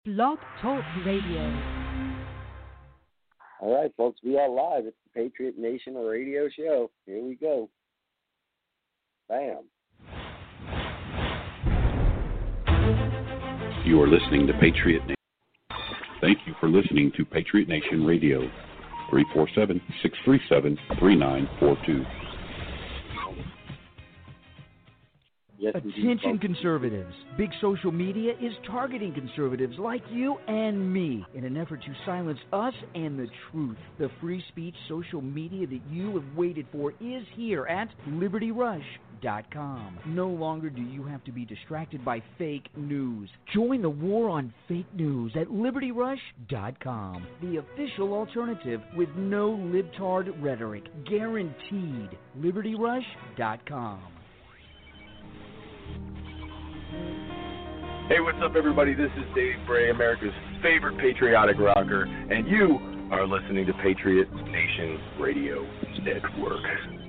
Blog Talk Radio. All right, folks, we are live. It's the Patriot Nation Radio Show. Here we go. Bam. You are listening to Patriot Nation. Thank you for listening to Patriot Nation Radio. 347-637-3942. Yes, Attention conservatives. Big social media is targeting conservatives like you and me in an effort to silence us and the truth. The free speech social media that you have waited for is here at LibertyRush.com. No longer do you have to be distracted by fake news. Join the war on fake news at LibertyRush.com. The official alternative with no libtard rhetoric. Guaranteed. LibertyRush.com. Hey, what's up, everybody? This is Dave Bray, America's favorite patriotic rocker, and you are listening to Patriot Nation Radio Network.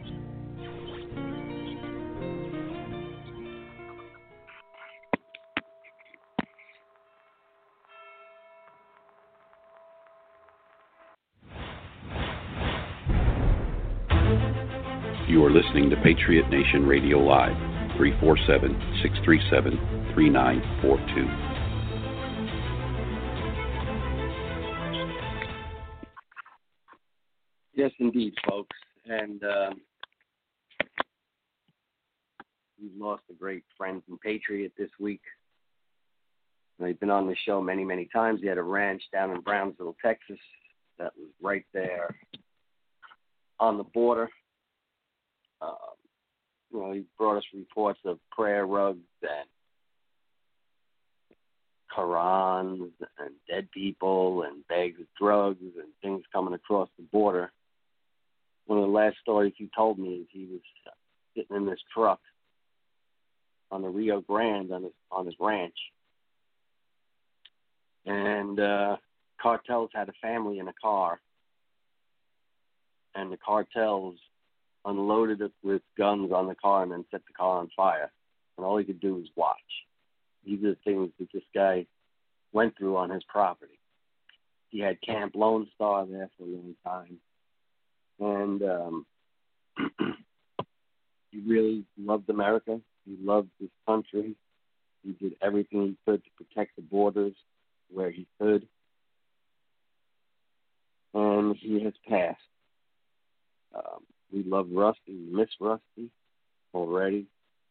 You are listening to Patriot Nation Radio Live. 347-637-3942. Yes, indeed, folks. And we've lost a great friend and patriot this week. He's been on the show many, many times. He had a ranch down in Brownsville, Texas, that was right there on the border. He brought us reports of prayer rugs and Qurans and dead people and bags of drugs and things coming across the border. One of the last stories he told me is he was sitting in this truck on the Rio Grande on his ranch, and cartels had a family in a car, and the cartels unloaded it with guns on the car and then set the car on fire. And all he could do was watch. These are the things that this guy went through on his property. He had Camp Lone Star there for a long time. And he really loved America. He loved this country. He did everything he could to protect the borders where he could. And he has passed. We love Rusty. We miss Rusty already.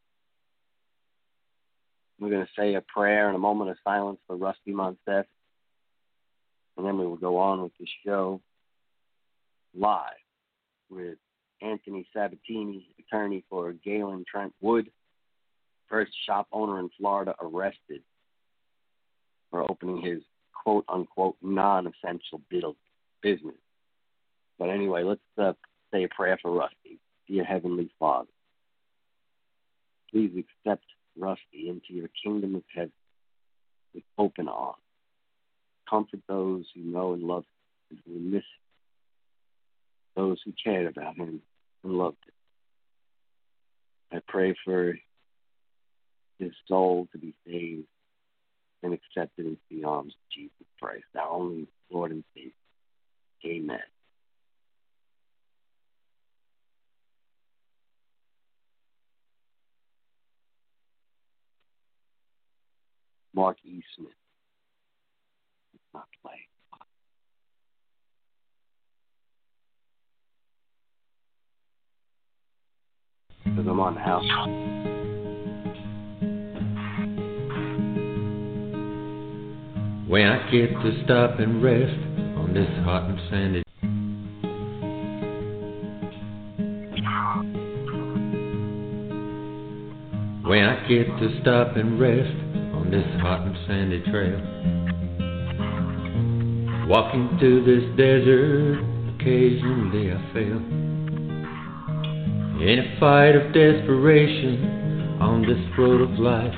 We're going to say a prayer and a moment of silence for Rusty Monseth. And then we will go on with the show live with Anthony Sabatini, attorney for Galen Trent Wood, first shop owner in Florida arrested for opening his quote-unquote non-essential business. But anyway, let's say a prayer for Rusty. Dear Heavenly Father, please accept Rusty into your kingdom of heaven with open arms. Comfort those who know and love him and who miss him, those who cared about him and loved him. I pray for his soul to be saved and accepted into the arms of Jesus Christ, our only Lord and Savior. Amen. Mark E. Smith. Let's not play. Because I'm on the house. When I get to stop and rest on this hot and sandy, when I get to stop and rest on this hot and sandy trail, walking through this desert, occasionally I fail. In a fight of desperation on this road of life,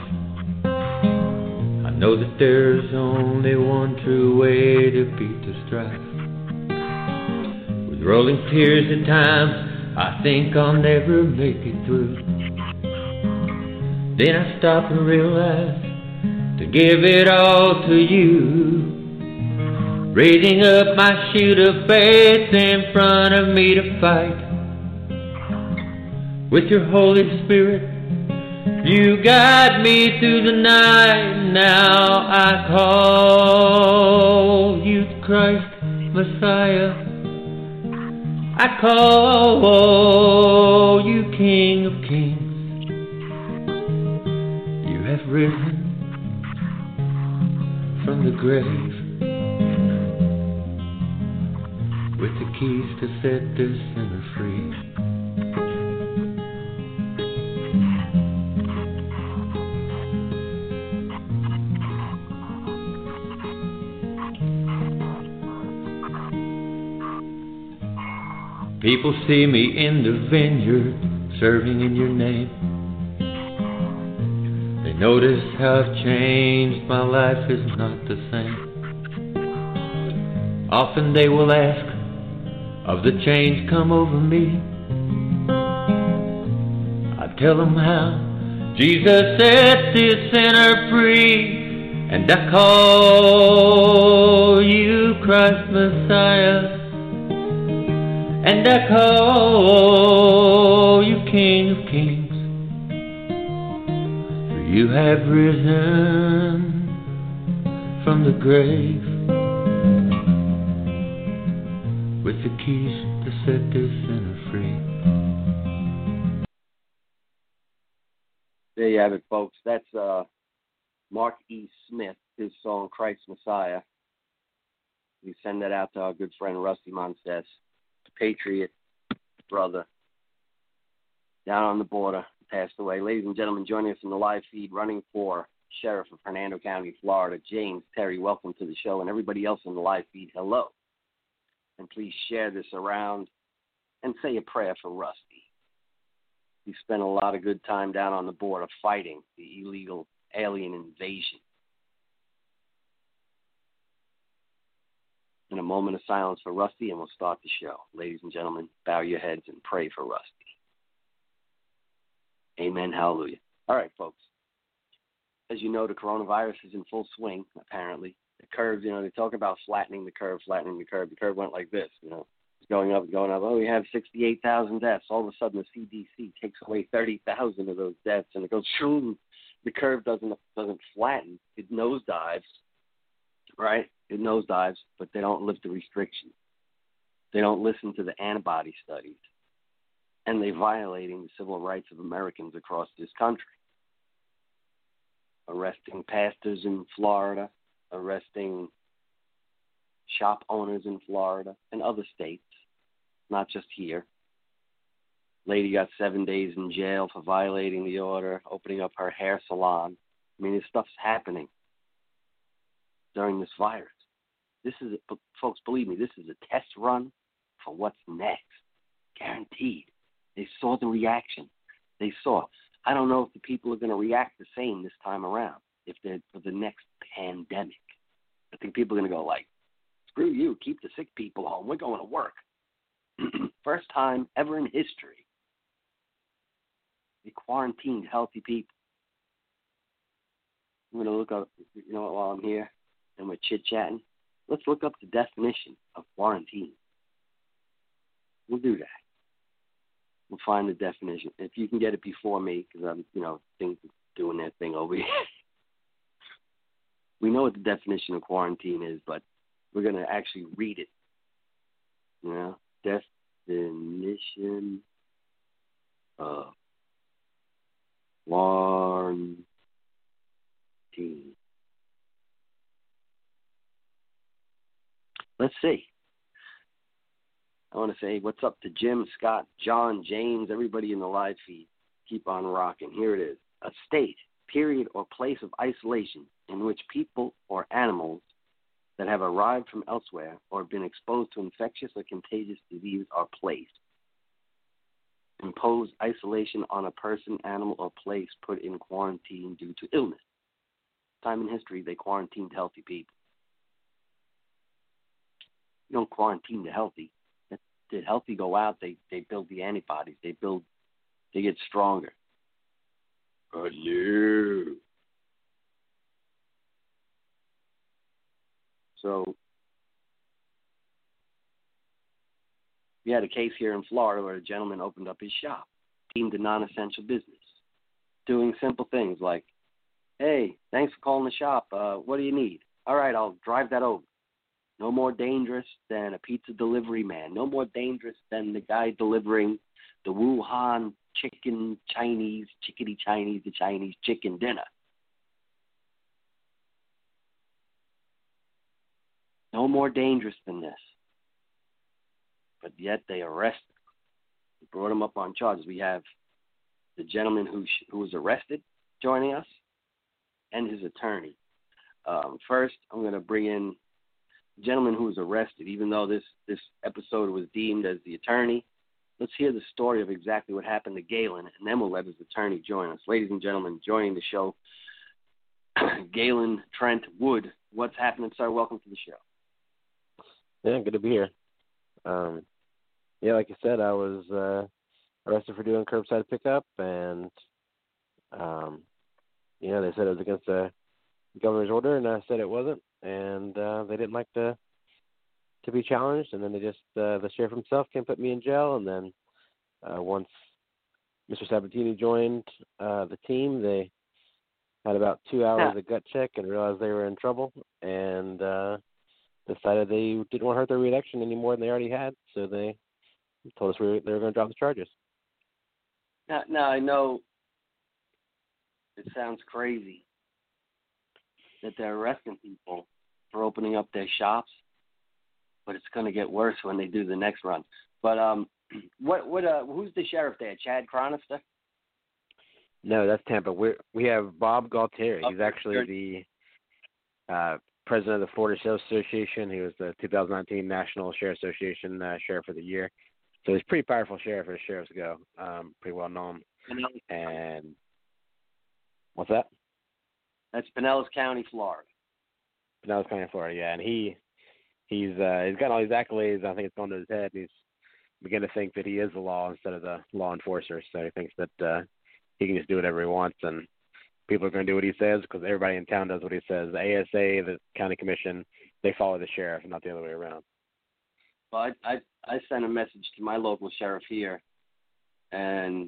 I know that there's only one true way to beat the strife. With rolling tears at times, I think I'll never make it through. Then I stop and realize to to give it all to you. Raising up my shield of faith in front of me to fight. With your Holy Spirit, you guide me through the night. Now I call you Christ Messiah. I call you King of Kings. You have risen from the grave with the keys to set this sinner free. People see me in the vineyard, serving in your name. They notice how I've changed, my life is not the same. Often they will ask of the change come over me. I tell them how Jesus set this sinner free. And I call you Christ Messiah. And I call you King of Kings, for you have risen from the grave with the keys to set this sinner free. There you have it, folks. That's Mark E. Smith, his song Christ Messiah. We send that out to our good friend Rusty Moncess, Patriot brother down on the border, passed away. Ladies and gentlemen, joining us in the live feed, running for Sheriff of Hernando County, Florida, James Terry, welcome to the show. And everybody else in the live feed, hello. And please share this around and say a prayer for Rusty. He spent a lot of good time down on the border fighting the illegal alien invasion. In a moment of silence for Rusty, and we'll start the show. Ladies and gentlemen, bow your heads and pray for Rusty. Amen. Hallelujah. All right, folks. As you know, the coronavirus is in full swing, apparently. The curve, they talk about flattening the curve. The curve went like this, It's going up. Oh, we have 68,000 deaths. All of a sudden, the CDC takes away 30,000 of those deaths, and it goes, shoo. The curve doesn't flatten. It nosedives, right? It nosedives, but they don't lift the restrictions. They don't listen to the antibody studies. And they're violating the civil rights of Americans across this country. Arresting pastors in Florida, arresting shop owners in Florida and other states, not just here. Lady got 7 days in jail for violating the order, opening up her hair salon. I mean, this stuff's happening during this virus. Folks, believe me, this is a test run for what's next. Guaranteed. They saw the reaction. I don't know if the people are going to react the same this time around, if they're for the next pandemic. I think people are going to go like, screw you, keep the sick people home. We're going to work. First time ever in history, they quarantined healthy people. I'm going to look up, while I'm here and we're chit-chatting, let's look up the definition of quarantine. We'll do that. We'll find the definition. If you can get it before me, because I'm, things doing their thing over here. We know what the definition of quarantine is, but we're going to actually read it. Definition of quarantine. Let's see. I want to say what's up to Jim, Scott, John, James, everybody in the live feed. Keep on rocking. Here it is. A state, period, or place of isolation in which people or animals that have arrived from elsewhere or been exposed to infectious or contagious disease are placed. Impose isolation on a person, animal, or place put in quarantine due to illness. Time in history, they quarantined healthy people. You don't quarantine the healthy. The healthy go out, they build the antibodies, they get stronger. Oh, no. So we had a case here in Florida where a gentleman opened up his shop, deemed a non-essential business, doing simple things like, hey, thanks for calling the shop. What do you need? All right, I'll drive that over. No more dangerous than a pizza delivery man. No more dangerous than the guy delivering the Wuhan the Chinese chicken dinner. No more dangerous than this. But yet they arrested him. They brought him up on charges. We have the gentleman who was arrested joining us and his attorney. First, I'm going to bring in the gentleman who was arrested, even though this episode was deemed as the attorney. Let's hear the story of exactly what happened to Galen, and then we'll let his attorney join us. Ladies and gentlemen, joining the show, Galen Trent Wood. What's happening, sir? Welcome to the show. Yeah, good to be here. Like you said, I was arrested for doing curbside pickup, and they said it was against the governor's order, and I said it wasn't, and they didn't like to be challenged, and then they just the sheriff himself came put me in jail, and then once Mr. Sabatini joined the team, they had about 2 hours of gut check and realized they were in trouble, and decided they didn't want to hurt their reelection any more than they already had, so they told us they were going to drop the charges. Now I know it sounds crazy that they're arresting people for opening up their shops, but it's going to get worse when they do the next run. But who's the sheriff there? Chad Chronister? No, that's Tampa. We have Bob Galtieri. He's actually the president of the Florida Sheriff's Association. He was the 2019 National Sheriff Association Sheriff of the Year. So he's a pretty powerful sheriff as sheriffs go. Pretty well known. And what's that? That's Pinellas County, Florida. Pinellas County, Florida, yeah. And he's got all these accolades. I think it's gone to his head. And he's beginning to think that he is the law instead of the law enforcer. So he thinks that he can just do whatever he wants, and people are going to do what he says because everybody in town does what he says. The ASA, the county commission, they follow the sheriff, not the other way around. Well, I sent a message to my local sheriff here and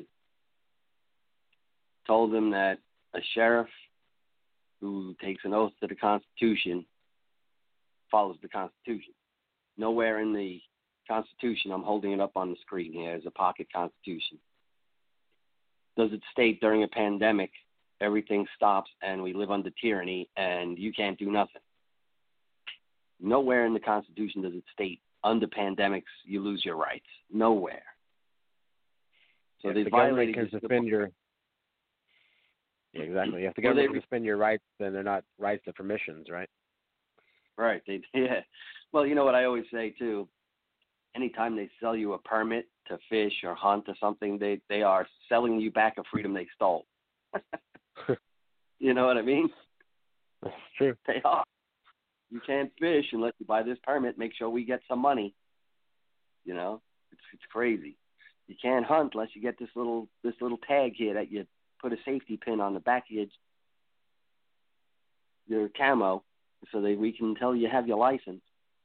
told him that a sheriff who takes an oath to the Constitution follows the Constitution. Nowhere in the Constitution, I'm holding it up on the screen here, is a pocket Constitution. Does it state during a pandemic everything stops and we live under tyranny and you can't do nothing? Nowhere in the Constitution does it state under pandemics you lose your rights. Nowhere. So they violated. Can suspend your. Yeah, exactly. If the government can suspend your rights, then they're not rights, they're permissions, right? Right. Yeah. Well, you know what I always say too. Anytime they sell you a permit to fish or hunt or something, they are selling you back a freedom they stole. You know what I mean? That's true. They are. You can't fish unless you buy this permit. Make sure we get some money. You know, it's crazy. You can't hunt unless you get this little tag here that you put a safety pin on the back of your camo so that we can tell you have your license.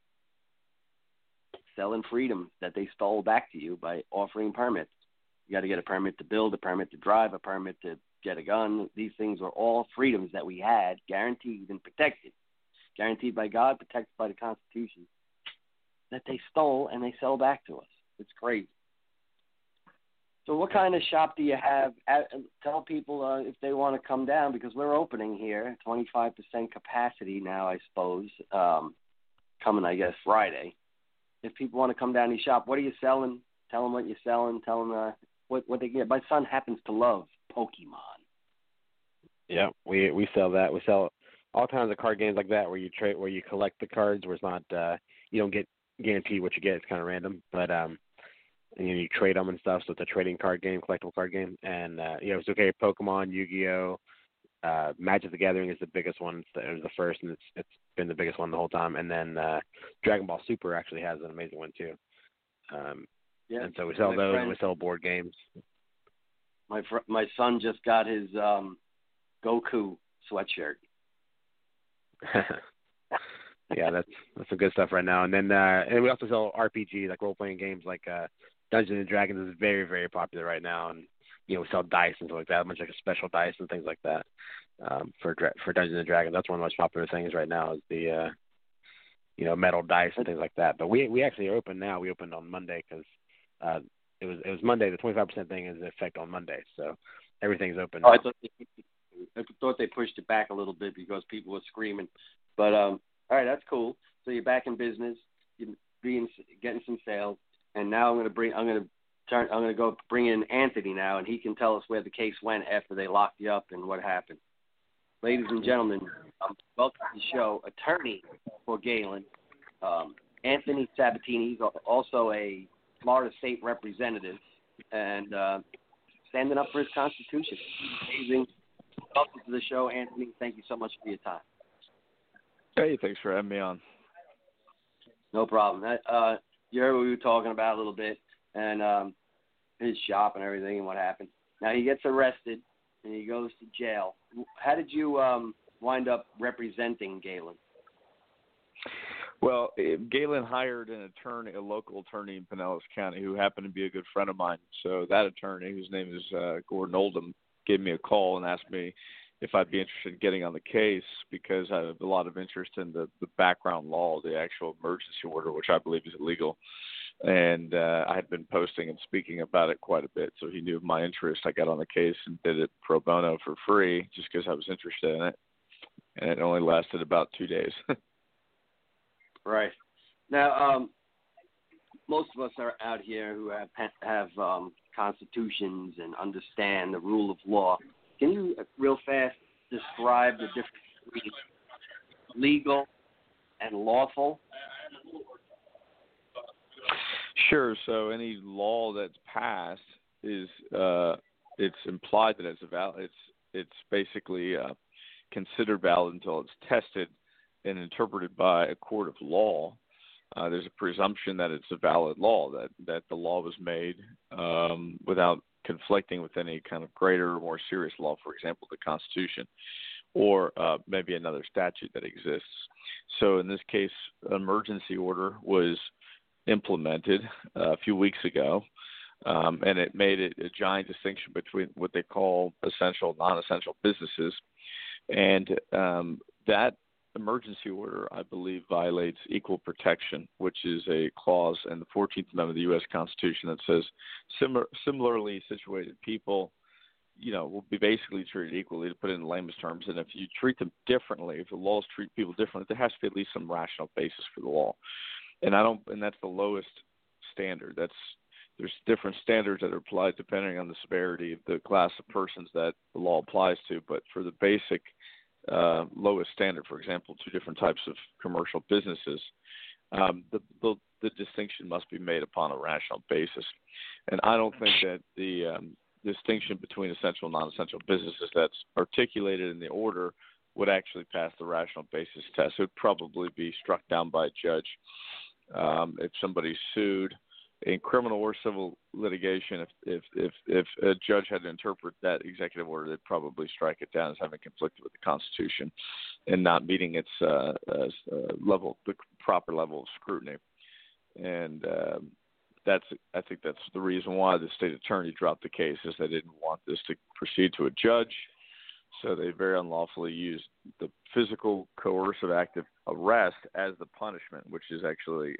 Selling freedom that they stole back to you by offering permits. You got to get a permit to build, a permit to drive, a permit to get a gun. These things were all freedoms that we had, guaranteed and protected. Guaranteed by God, protected by the Constitution, that they stole and they sell back to us. It's crazy. So what kind of shop do you have? Tell people if they want to come down, because we're opening here, 25% capacity now, I suppose, coming, I guess, Friday. If people want to come down to your shop, what are you selling? Tell them what you're selling. Tell them what they get. My son happens to love Pokemon. Yeah, we sell that. We sell all kinds of card games like that where you trade, where you collect the cards, where it's not you don't get guaranteed what you get. It's kind of random, but and you trade them and stuff. So it's a trading card game, collectible card game, and it's okay. Pokemon, Yu-Gi-Oh, Magic the Gathering is the biggest one. It was the first, and it's been the biggest one the whole time. And then Dragon Ball Super actually has an amazing one too. And so we sell those, and we sell board games. My son just got his Goku sweatshirt. Yeah, that's some good stuff right now. And then and we also sell RPG, like role-playing games like Dungeons and Dragons is very, very popular right now. And, we sell dice and stuff like that, much like a special dice and things like that for Dungeons and Dragons. That's one of the most popular things right now is the, metal dice and things like that. But we actually are open now. We opened on Monday because it was Monday. The 25% thing is in effect on Monday. So everything's open. Oh, I thought they pushed it back a little bit because people were screaming. But all right, that's cool. So you're back in business, you're getting some sales, and now I'm going to go bring in Anthony now, and he can tell us where the case went after they locked you up and what happened. Ladies and gentlemen, welcome to the show, attorney for Galen, Anthony Sabatini. He's also a Florida State representative and standing up for his Constitution. Amazing. Welcome to the show, Anthony. Thank you so much for your time. Hey, thanks for having me on. No problem. You heard what we were talking about a little bit, and his shop and everything and what happened. Now he gets arrested, and he goes to jail. How did you wind up representing Galen? Well, Galen hired an attorney, a local attorney in Pinellas County who happened to be a good friend of mine. So that attorney, whose name is Gordon Oldham, gave me a call and asked me if I'd be interested in getting on the case because I have a lot of interest in the background law, the actual emergency order, which I believe is illegal. And I had been posting and speaking about it quite a bit, so he knew of my interest. I got on the case and did it pro bono for free just because I was interested in it. And it only lasted about 2 days. Right. Now, most of us are out here who have constitutions and understand the rule of law. Can you, real fast, describe the difference between legal and lawful? Sure. So any law that's passed is it's implied that it's valid. It's basically considered valid until it's tested and interpreted by a court of law. There's a presumption that it's a valid law, that the law was made without conflicting with any kind of greater or more serious law, for example, the Constitution, or maybe another statute that exists. So in this case, an emergency order was implemented a few weeks ago, and it made it a giant distinction between what they call essential and non-essential businesses. And that emergency order, I believe, violates equal protection, which is a clause in the 14th Amendment of the U.S. Constitution that says similarly situated people, will be basically treated equally, to put it in layman's terms. And if you treat them differently, if the laws treat people differently, there has to be at least some rational basis for the law. And that's the lowest standard. There's different standards that are applied depending on the severity of the class of persons that the law applies to. But for the basic lowest standard, for example, 2 different types of commercial businesses, the distinction must be made upon a rational basis. And I don't think that the distinction between essential and non-essential businesses that's articulated in the order would actually pass the rational basis test. It would probably be struck down by a judge. If somebody's sued in criminal or civil litigation, if a judge had to interpret that executive order, they'd probably strike it down as having conflicted with the Constitution and not meeting its the proper level of scrutiny. And I think that's the reason why the state attorney dropped the case, is they didn't want this to proceed to a judge. So they very unlawfully used the physical coercive act of arrest as the punishment, which is actually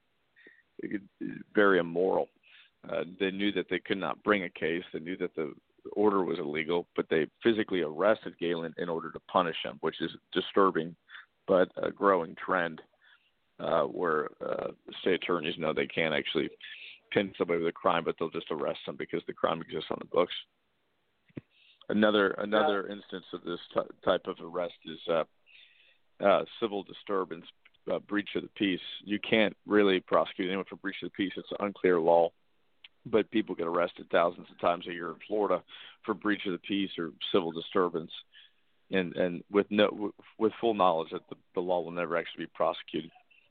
very immoral. They knew that they could not bring a case. They knew that the order was illegal, but they physically arrested Galen in order to punish him, which is disturbing, but a growing trend where state attorneys know they can't actually pin somebody with a crime, but they'll just arrest them because the crime exists on the books. Another instance of this type of arrest is civil disturbance, breach of the peace. You can't really prosecute anyone for breach of the peace. It's an unclear law, but people get arrested thousands of times a year in Florida for breach of the peace or civil disturbance, and with full knowledge that the law will never actually be prosecuted.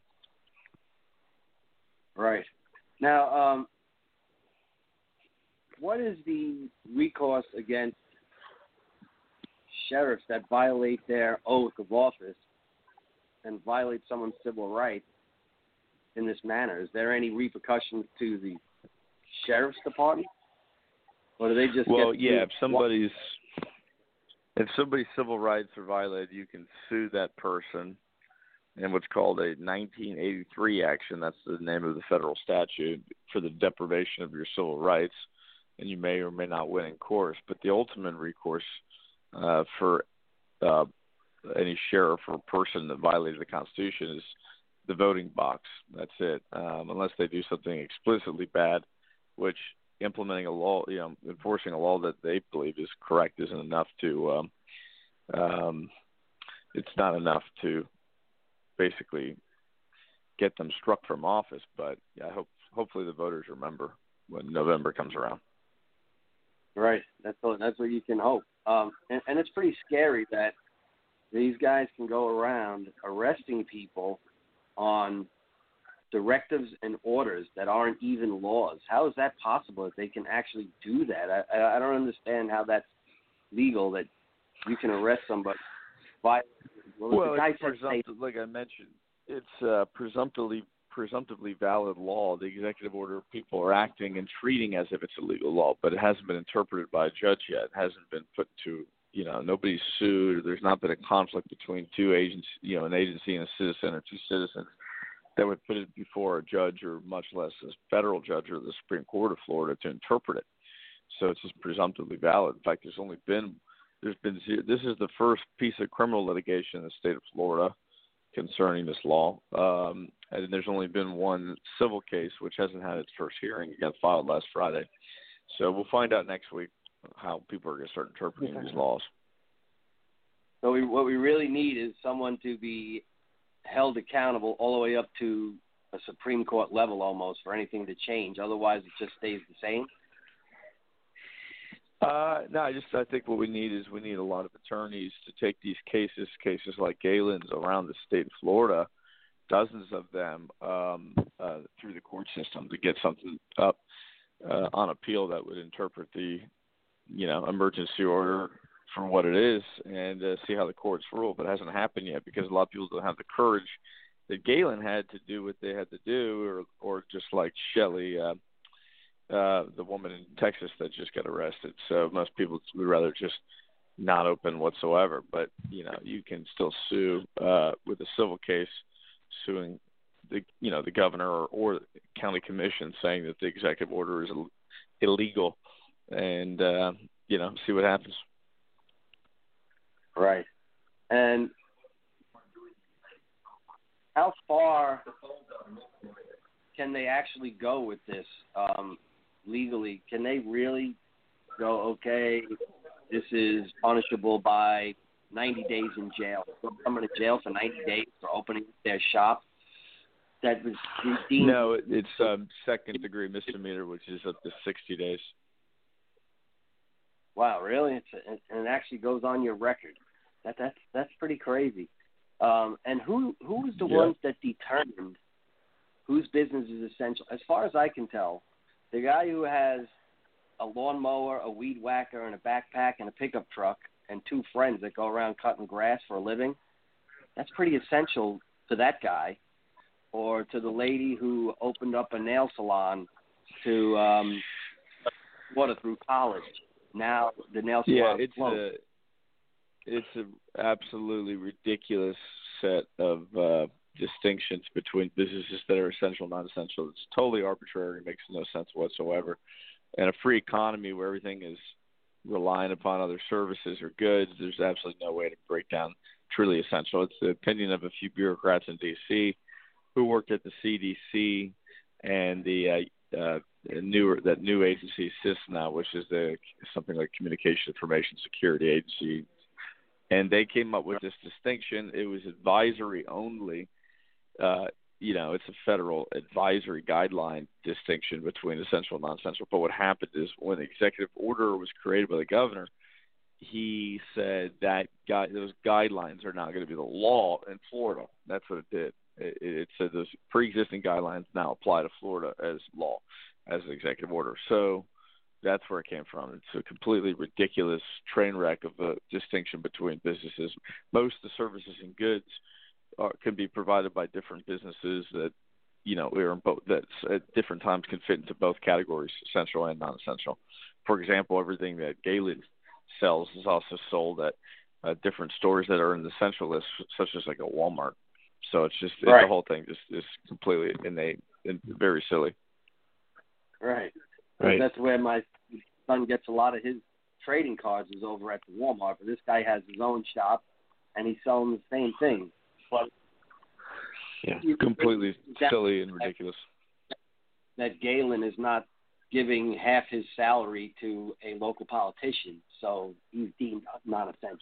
Right. Now, what is the recourse against sheriffs that violate their oath of office and violate someone's civil rights in this manner, is there any repercussions to the sheriff's department? Or do they just if somebody's civil rights are violated, you can sue that person in what's called a 1983 action. That's the name of the federal statute for the deprivation of your civil rights, and you may or may not win in court. But the ultimate recourse for any sheriff or person that violated the Constitution is the voting box. That's it. Unless they do something explicitly bad, which implementing a law, enforcing a law that they believe is correct isn't enough to. It's not enough to basically get them struck from office. But hopefully the voters remember when November comes around. Right. That's what you can hope. And it's pretty scary that these guys can go around arresting people on directives and orders that aren't even laws. How is that possible that they can actually do that? I don't understand how that's legal, that you can arrest somebody by. Like I mentioned, it's presumptively valid law. The executive order people are acting and treating as if it's a legal law, but it hasn't been interpreted by a judge yet. It hasn't been put to, nobody's sued. There's not been a conflict between two agents, an agency and a citizen, or two citizens that would put it before a judge, or much less a federal judge or the Supreme Court of Florida to interpret it. So it's just presumptively valid. In fact, this is the first piece of criminal litigation in the state of Florida concerning this law. And there's only been one civil case, which hasn't had its first hearing. It got filed last Friday. So we'll find out next week how people are going to start interpreting these laws. So what we really need is someone to be held accountable all the way up to a Supreme Court level almost for anything to change. Otherwise, it just stays the same. No, I think what we need is a lot of attorneys to take these cases like Galen's around the state of Florida, dozens of them, through the court system to get something up on appeal that would interpret the, emergency order for what it is, and see how the courts rule. But it hasn't happened yet because a lot of people don't have the courage that Galen had to do what they had to do, or just like Shelley, the woman in Texas that just got arrested. So most people would rather just not open whatsoever. But you can still sue with a civil case, suing the governor or county commission, saying that the executive order is illegal, and see what happens. Right. And how far can they actually go with this legally? Can they really go, okay, this is punishable by 90 days in jail? Someone to jail for 90 days for opening their shop? That was deemed. No, it's second-degree misdemeanor, which is up to 60 days. Wow, really? And it actually goes on your record. That's pretty crazy. And who was the ones that determined whose business is essential? As far as I can tell, the guy who has a lawnmower, a weed whacker, and a backpack and a pickup truck, and two friends that go around cutting grass for a living, that's pretty essential to that guy. Or to the lady who opened up a nail salon to through college. Now the nail salon is closed. It's an absolutely ridiculous set of distinctions between businesses that are essential and non-essential. It's totally arbitrary. It makes no sense whatsoever. In a free economy where everything is relying upon other services or goods, there's absolutely no way to break down truly essential. It's the opinion of a few bureaucrats in D.C. who worked at the CDC and the new agency, CISNA, which is something like Communication Information Security Agency. And they came up with this distinction. It was advisory only. It's a federal advisory guideline distinction between essential and non-essential. But what happened is when the executive order was created by the governor, he said that those guidelines are not going to be the law in Florida. That's what it did. It said those pre-existing guidelines now apply to Florida as law, as an executive order. So that's where it came from. It's a completely ridiculous train wreck of a distinction between businesses. Most of the services and goods can be provided by different businesses that are in both, that at different times can fit into both categories, essential and non-essential. For example, everything that Galen sells is also sold at different stores that are in the essential list, such as like a Walmart. So it's just the whole thing just is completely innate and very silly. Right. That's where my son gets a lot of his trading cards is over at the Walmart. But this guy has his own shop, and he's selling the same thing. But completely silly and ridiculous. That Galen is not giving half his salary to a local politician, so he's deemed non-essential.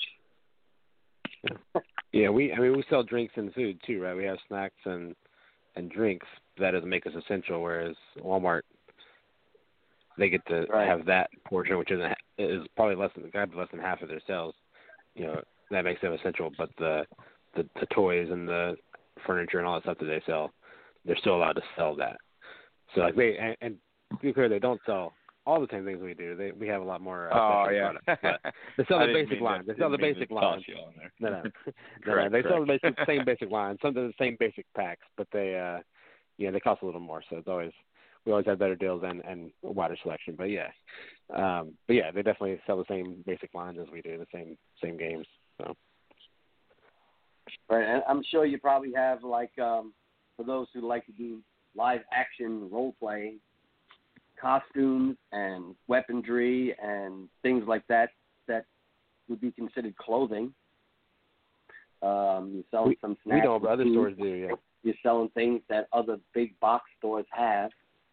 Yeah, we sell drinks and food too, right? We have snacks and drinks. That doesn't make us essential, whereas Walmart, they get to have that portion, which is probably less than half of their sales. That makes them essential. But the toys and the furniture and all that stuff that they sell, they're still allowed to sell that. So like and to be clear, they don't sell all the same things we do. We have a lot more. Products, but they sell the basic line. They sell the basic line. No. They sell the same basic line. Some of the same basic packs, but they cost a little more. So we always have better deals and a wider selection. But they definitely sell the same basic lines as we do, the same games. So. Right, and I'm sure you probably have for those who like to do live action role playing, costumes and weaponry and things like that would be considered clothing. You're selling some snacks. We know, but other stores do, yeah. You're selling things that other big box stores have.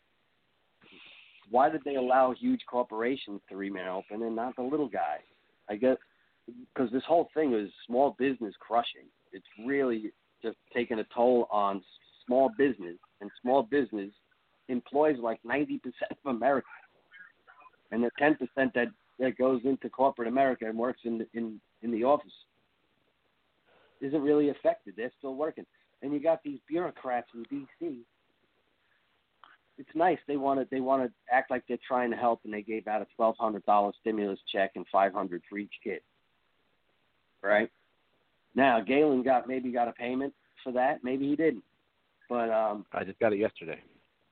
Why did they allow huge corporations to remain open and not the little guy? I guess because this whole thing is small business crushing. It's really just taking a toll on small business, and small business employs like 90% of America, and the 10% that goes into corporate America and works in the office isn't really affected. They're still working, and you got these bureaucrats in D.C. It's nice. They want to act like they're trying to help, and they gave out a $1,200 stimulus check and $500 for each kid. Right now, Galen maybe got a payment for that. Maybe he didn't, but I just got it yesterday.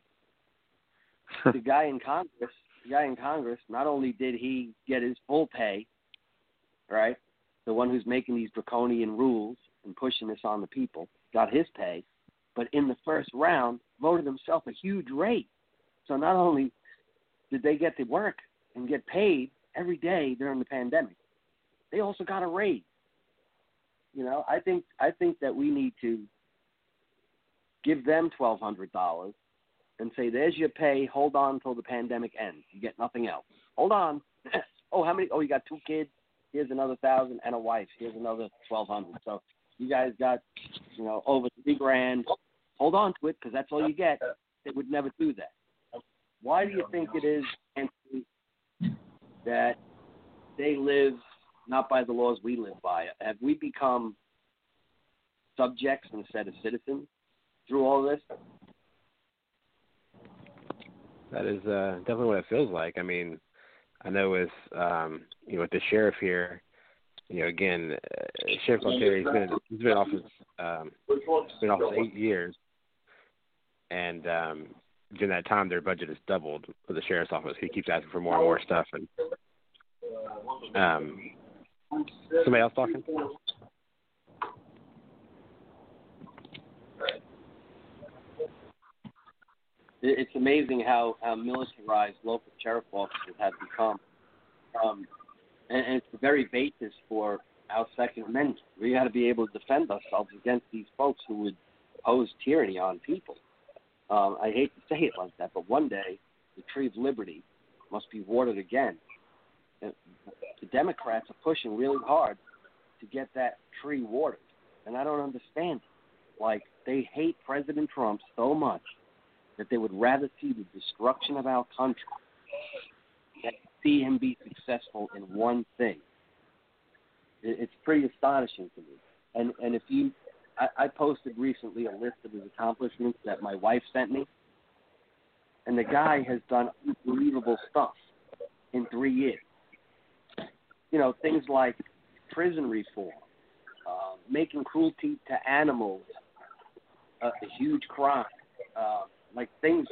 The guy in Congress, not only did he get his full pay, right? The one who's making these draconian rules and pushing this on the people got his pay, but in the first round voted himself a huge raise. So not only did they get to work and get paid every day during the pandemic, they also got a raise. I think that we need to give them $1,200 and say, there's your pay. Hold on until the pandemic ends. You get nothing else. Hold on. How many? Oh, you got 2 kids. Here's another 1,000 and a wife. Here's another 1,200. So you guys got, over $3,000. Hold on to it because that's all you get. They would never do that. Why do you think it is, Anthony, that they live not by the laws we live by? Have we become subjects instead of citizens through all this? That is definitely what it feels like. I mean, I know with with the sheriff here, again, Sheriff Altieri, he's been in office 8 years, and during that time, their budget has doubled for the sheriff's office. He keeps asking for more and more stuff, and somebody else talking? It's amazing how militarized local sheriff offices have become. And it's the very basis for our Second Amendment. We got to be able to defend ourselves against these folks who would impose tyranny on people. I hate to say it like that, but one day the tree of liberty must be watered again. And the Democrats are pushing really hard to get that tree watered, and I don't understand it. Like, they hate President Trump so much that they would rather see the destruction of our country than see him be successful in one thing. It's pretty astonishing to me. And if you, I posted recently a list of his accomplishments that my wife sent me, and the guy has done unbelievable stuff in 3 years. Things like prison reform, making cruelty to animals a huge crime. Like things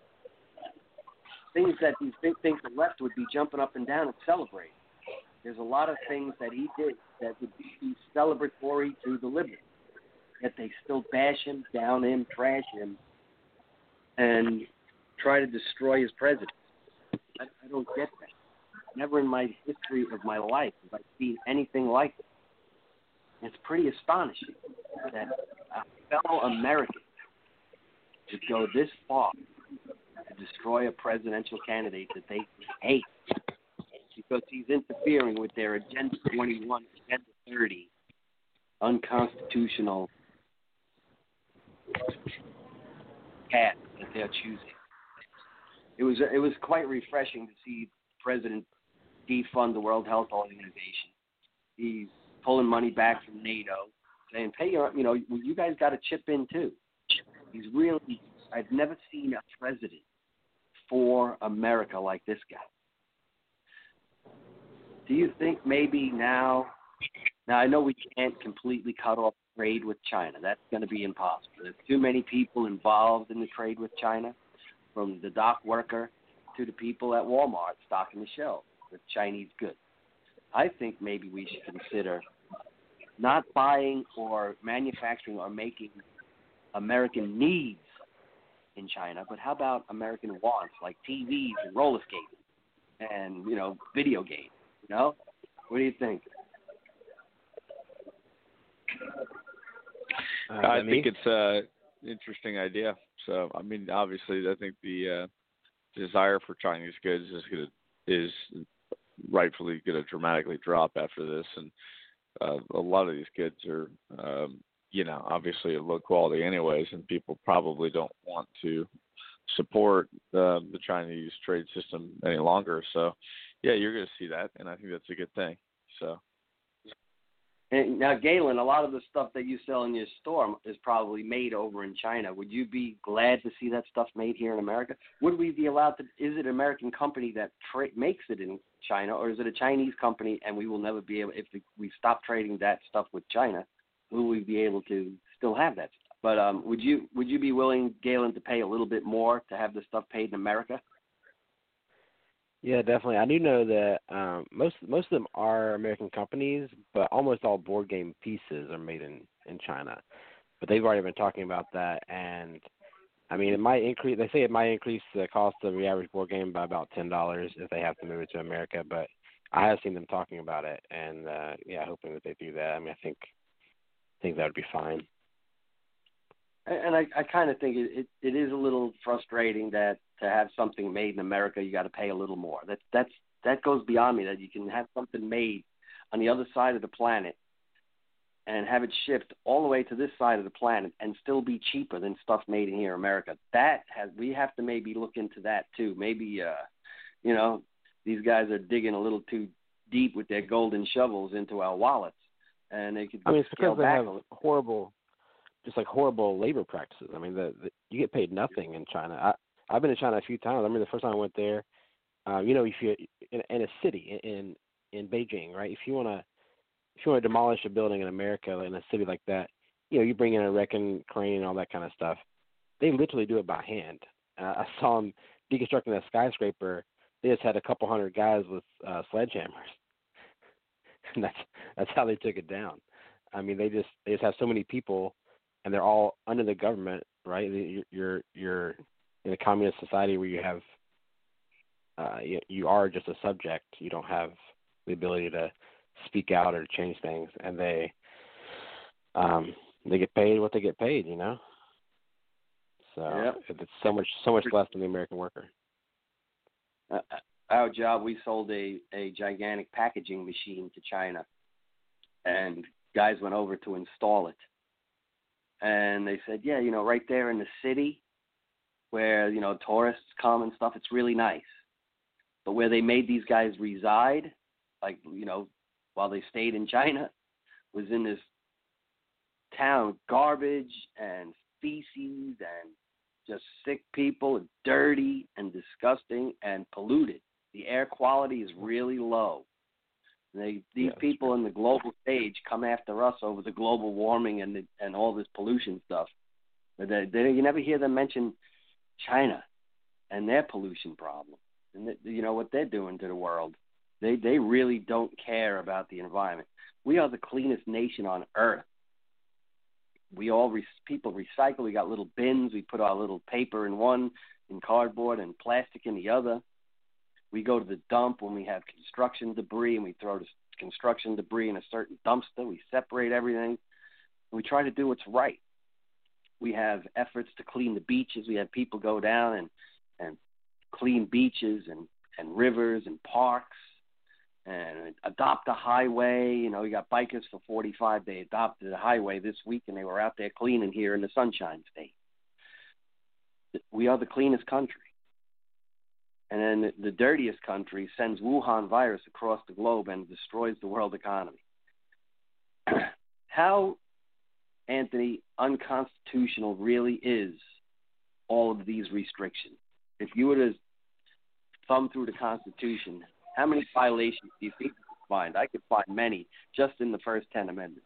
that these big things the left would be jumping up and down and celebrating. There's a lot of things that he did that would be celebratory to the liberals, yet they still bash him, down him, trash him, and try to destroy his presidency. I don't get that. Never in my history of my life have I seen anything like it. It's pretty astonishing that a fellow American would go this far to destroy a presidential candidate that they hate because he's interfering with their Agenda 21, Agenda 30, unconstitutional path that they're choosing. It was quite refreshing to see the president defund the World Health Organization. He's pulling money back from NATO, saying, "Pay your, you guys got to chip in too." He's really, I've never seen a president for America like this guy. Do you think maybe now I know we can't completely cut off trade with China. That's going to be impossible. There's too many people involved in the trade with China, from the dock worker to the people at Walmart stocking the shelves with Chinese goods. I think maybe we should consider not buying or manufacturing or making American needs in China, but how about American wants, like TVs and roller skating and, video games, What do you think? I think it's an interesting idea. So, obviously, I think the desire for Chinese goods is rightfully going to dramatically drop after this, and a lot of these goods are, obviously of low quality anyways, and people probably don't want to support the Chinese trade system any longer. So, yeah, you're going to see that, and I think that's a good thing. So. And now, Galen, a lot of the stuff that you sell in your store is probably made over in China. Would you be glad to see that stuff made here in America? Would we be allowed to? Is it an American company that makes it in China, or is it a Chinese company? And we will never be able, if we stop trading that stuff with China, will we be able to still have that stuff? But would you be willing, Galen, to pay a little bit more to have the stuff paid in America? Yeah, definitely. I do know that most of them are American companies, but almost all board game pieces are made in China. But they've already been talking about that, and it might increase. They say it might increase the cost of the average board game by about $10 if they have to move it to America. But I have seen them talking about it, and hoping that they do that. I think that would be fine. And I kind of think it is a little frustrating that to have something made in America, you got to pay a little more. That goes beyond me, that you can have something made on the other side of the planet and have it shipped all the way to this side of the planet and still be cheaper than stuff made in here in America. We have to maybe look into that too. Maybe, these guys are digging a little too deep with their golden shovels into our wallets, and they could it's because they have horrible labor practices. You get paid nothing in China. I've been to China a few times. I remember the first time I went there. If you in a city in Beijing, right? If you want to demolish a building in America in a city like that, you bring in a wrecking crane and all that kind of stuff. They literally do it by hand. I saw them deconstructing that skyscraper. They just had a couple hundred guys with sledgehammers, and that's how they took it down. They just have so many people, and they're all under the government, right? You're in a communist society where you have you are just a subject. You don't have the ability to speak out or change things, and they get paid what they get paid, So it's so much less than the American worker. Our job, we sold a gigantic packaging machine to China, and guys went over to install it. And they said, right there in the city where, tourists come and stuff, it's really nice. But where they made these guys reside, like, while they stayed in China, was in this town with garbage and feces and just sick people, and dirty and disgusting and polluted. The air quality is really low. These people in the global stage come after us over the global warming and all this pollution stuff. But you never hear them mention China and their pollution problem, and what they're doing to the world. They really don't care about the environment. We are the cleanest nation on earth. People recycle. We got little bins. We put our little paper in one, and cardboard and plastic in the other. We go to the dump when we have construction debris, and we throw the construction debris in a certain dumpster. We separate everything. We try to do what's right. We have efforts to clean the beaches. We have people go down and clean beaches and rivers and parks and adopt a highway. We got Bikers for 45. They adopted a highway this week, and they were out there cleaning here in the Sunshine State. We are the cleanest country. And then the dirtiest country sends Wuhan virus across the globe and destroys the world economy. How, Anthony, unconstitutional really is all of these restrictions? If you were to thumb through the Constitution, how many violations do you think you could find? I could find many just in the first 10 amendments.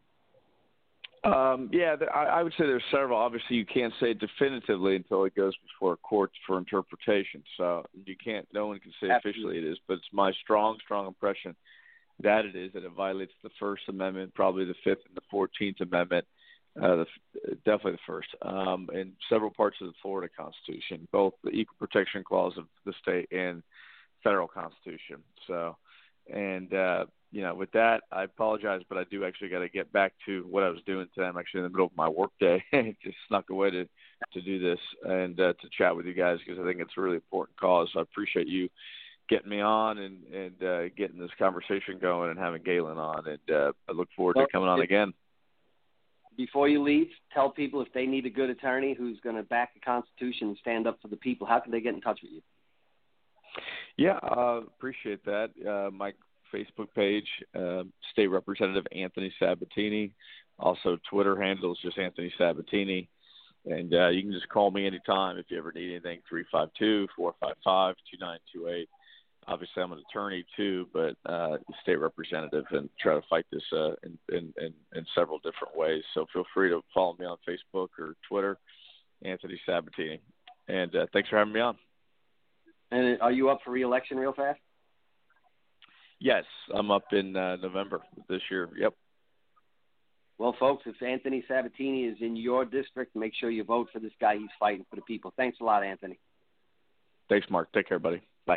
I would say there's several. Obviously, you can't say definitively until it goes before courts for interpretation. So no one can say officially it is, but it's my strong impression that it is, that it violates the First Amendment, probably the Fifth and the 14th Amendment, definitely the First, and several parts of the Florida Constitution, both the Equal Protection Clause of the state and federal Constitution. So, and with that, I apologize, but I do actually got to get back to what I was doing today. I'm actually in the middle of my work day. Just snuck away to do this and to chat with you guys because I think it's a really important cause. So I appreciate you getting me on and getting this conversation going and having Galen on. And I look forward to coming on again. Before you leave, tell people if they need a good attorney who's going to back the Constitution and stand up for the people, how can they get in touch with you? Yeah, appreciate that. My Facebook page, State Representative Anthony Sabatini. Also, Twitter handle is just Anthony Sabatini. And you can just call me anytime if you ever need anything, 352-455-2928. Obviously, I'm an attorney too, but state representative, and try to fight this in several different ways. So feel free to follow me on Facebook or Twitter, Anthony Sabatini. And thanks for having me on. And are you up for re-election real fast? Yes, I'm up in November this year. Yep. Well, folks, if Anthony Sabatini is in your district, make sure you vote for this guy. He's fighting for the people. Thanks a lot, Anthony. Thanks, Mark. Take care, buddy. Bye.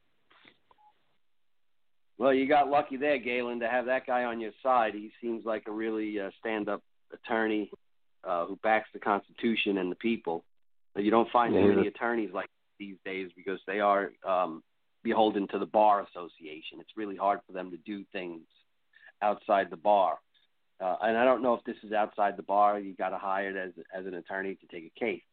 Well, you got lucky there, Galen, to have that guy on your side. He seems like a really stand-up attorney who backs the Constitution and the people. But you don't find many attorneys like these days because they are beholden to the Bar Association. It's really hard for them to do things outside the bar. And I don't know if this is outside the bar. You got hired as an attorney to take a case.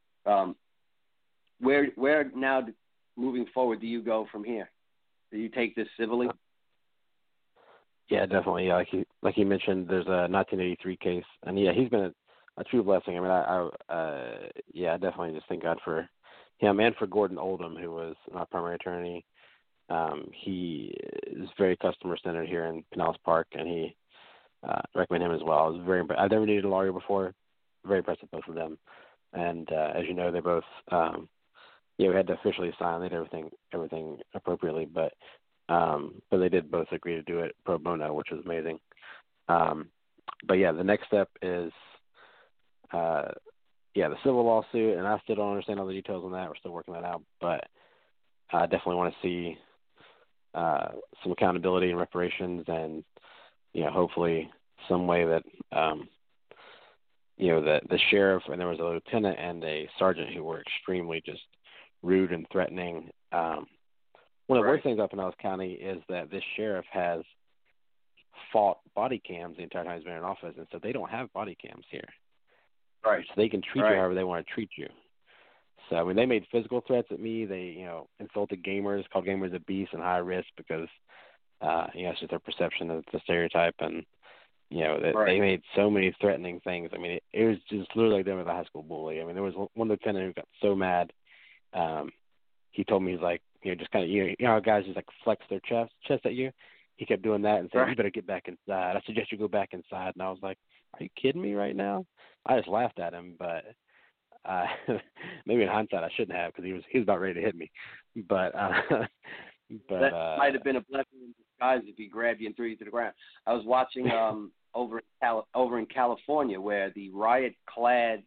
Where now, moving forward, do you go from here? Do you take this civilly? Yeah, definitely. Yeah, like you mentioned, there's a 1983 case, and he's been a true blessing. I mean, I definitely just thank God for him and for Gordon Oldham, who was my primary attorney. He is very customer centered here in Pinellas Park, and he recommend him as well. I've never needed a lawyer before. Very impressed with both of them, and as you know, they both. We had to officially sign. They did everything appropriately, but they did both agree to do it pro bono, which was amazing. But yeah, the next step is the civil lawsuit, and I still don't understand all the details on that. We're still working that out, but I definitely want to see some accountability and reparations, and hopefully some way that that the sheriff, and there was a lieutenant and a sergeant who were extremely just rude and threatening. One of the worst things up in Ellis County is that this sheriff has fought body cams the entire time he's been in office, and so they don't have body cams here. Right. So they can treat you however they want to treat you. So, I mean, they made physical threats at me. They, insulted gamers, called gamers a beast and high risk because, it's just their perception of the stereotype. And, they made so many threatening things. I mean, it was just literally like them with a high school bully. I mean, there was one lieutenant who got so mad. He told me, he's like, just kind of, how guys just like flex their chest at you. he kept doing that and saying, Right. "You better get back inside. I suggest you go back inside." And I was like, "Are you kidding me right now?" I just laughed at him, but maybe in hindsight I shouldn't have because he was about ready to hit me. But that might have been a blessing in disguise if he grabbed you and threw you to the ground. I was watching over in California where the riot-clad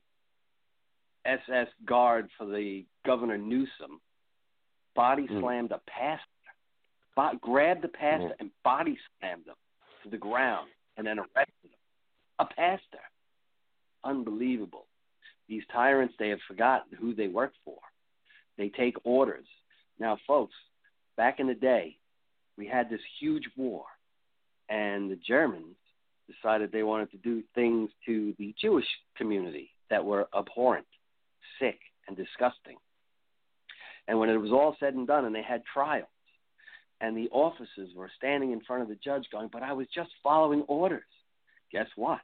SS guard for the Governor Newsom body slammed a pastor, grabbed the pastor and body slammed him to the ground and then arrested him. A pastor. Unbelievable. These tyrants, they have forgotten who they work for. They take orders. Now, folks, back in the day, we had this huge war, and the Germans decided they wanted to do things to the Jewish community that were abhorrent, sick, and disgusting. And when it was all said and done and they had trials, and the officers were standing in front of the judge going, "But I was just following orders." Guess what?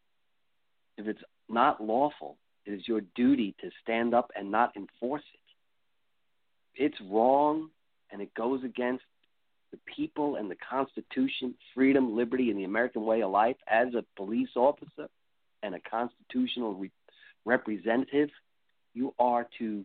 If it's not lawful, it is your duty to stand up and not enforce it. It's wrong, and it goes against the people and the Constitution, freedom, liberty, and the American way of life. As a police officer and a constitutional representative, you are to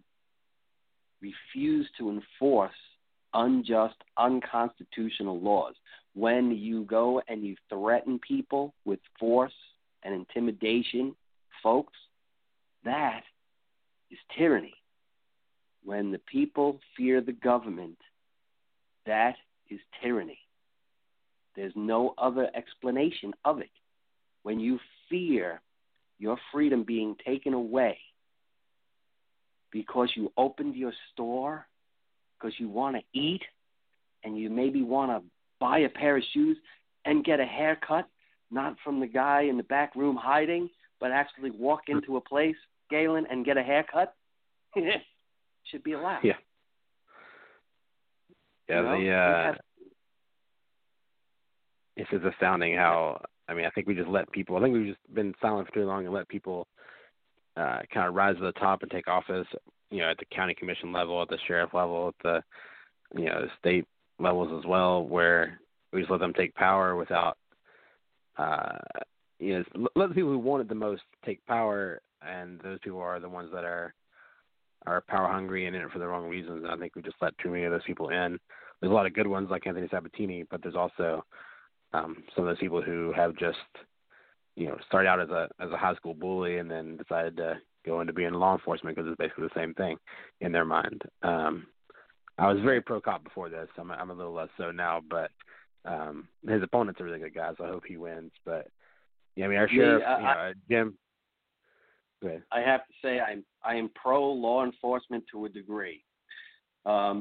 refuse to enforce unjust, unconstitutional laws. When you go and you threaten people with force and intimidation, folks, that is tyranny. When the people fear the government, that is tyranny. There's no other explanation of it. When you fear your freedom being taken away because you opened your store, because you want to eat, and you maybe want to buy a pair of shoes and get a haircut, not from the guy in the back room hiding, but actually walk into a place, Galen, and get a haircut, should be allowed. Yeah. Yeah, it's just astounding how, I think we just let people, I think we've just been silent for too long and let people kind of rise to the top and take office, at the county commission level, at the sheriff level, at the, state levels as well, where we just let them take power without, let the people who want it the most take power, and those people are the ones that are power hungry and in it for the wrong reasons. And I think we just let too many of those people in. There's a lot of good ones like Anthony Sabatini, but there's also some of those people who have just, started out as a high school bully and then decided to go into being law enforcement because it's basically the same thing in their mind. I was very pro-cop before this. I'm a little less so now, but his opponent's a really good guy, so I hope he wins. But our sheriff, Jim. Go ahead. I have to say I am pro law enforcement to a degree. The